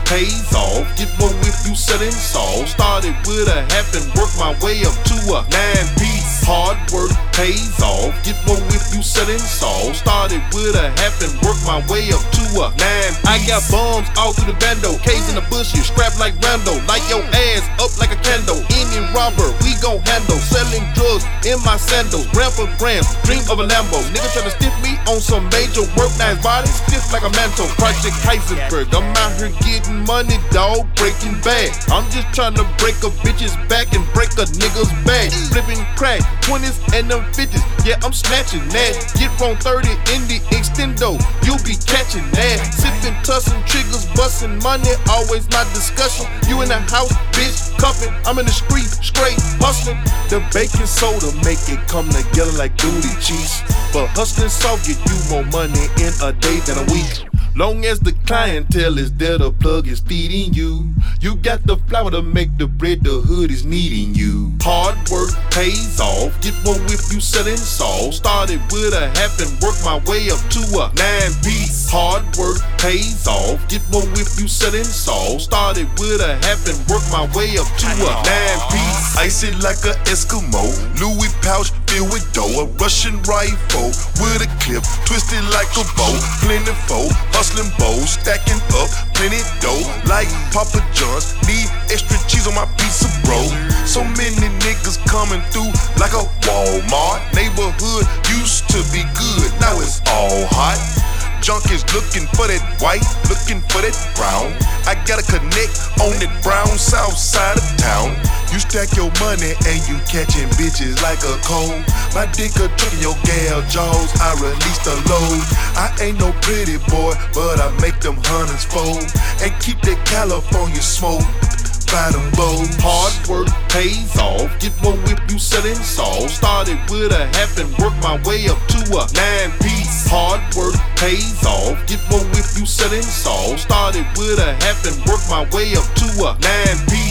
pays off. Get more if you selling saw. Started with a half and worked my way up to a 9-piece. Hard work pays off. Get more if you selling saw. Started with a half and worked my way up to a 9-piece. I got bombs all through the bando, K's in the bushes, strapped like Rambo. Light your ass up like a candle. Any robber, we gon' handle. Selling drugs in my sandals, gram for gram, dream of a Lambo. Nigga tryna stiff me on some major work, nice body, stiff like a mantle. Project Heisenberg, I'm out here getting money, dog, breaking bad. I'm just tryna break a bitch's back and break a nigga's back. Flipping crack, 20s and them 50s, yeah, I'm snatching that. Get from 30 in the extendo, you'll be catching that. Sipping, tussing, triggers, busting money, always my discussion. You in the house, bitch, cuffing, I'm in the street, straight hustling. The baking soda make it come together like booty cheese. But hustling soft get you more money in a day than a week. Long as the clientele is there, the plug is feeding you. You got the flour to make the bread, the hood is needing you. Hard work pays off. Get more if you selling saw. Started with a half and worked my way up to a 9-piece. Hard work pays off. Get more if you selling saw. Started with a half and worked my way up to a 9-piece. Icy like a Eskimo, Louis pouch filled with dough. A Russian rifle with a clip, twisted like a bow. Plentiful, hustling bows, stacking up plenty dough. Like Papa John's, need extra cheese on my pizza, bro. So many niggas coming through like a Walmart. Neighborhood used to be good, now it's all hot. Junk is looking for that white, looking for that brown. I gotta connect on that brown south side of town. You stack your money and you catching bitches like a cold. My dick a trick in your gal jaws, I release the load. I ain't no pretty boy, but I make them hunters fold. And keep that California smoke by them bows. Hard work pays off. Get more if you selling saw. Started with a half and worked my way up to a 9-piece. Hard work pays off. Get more if you selling saw. Started with a half and worked my way up to a 9-piece.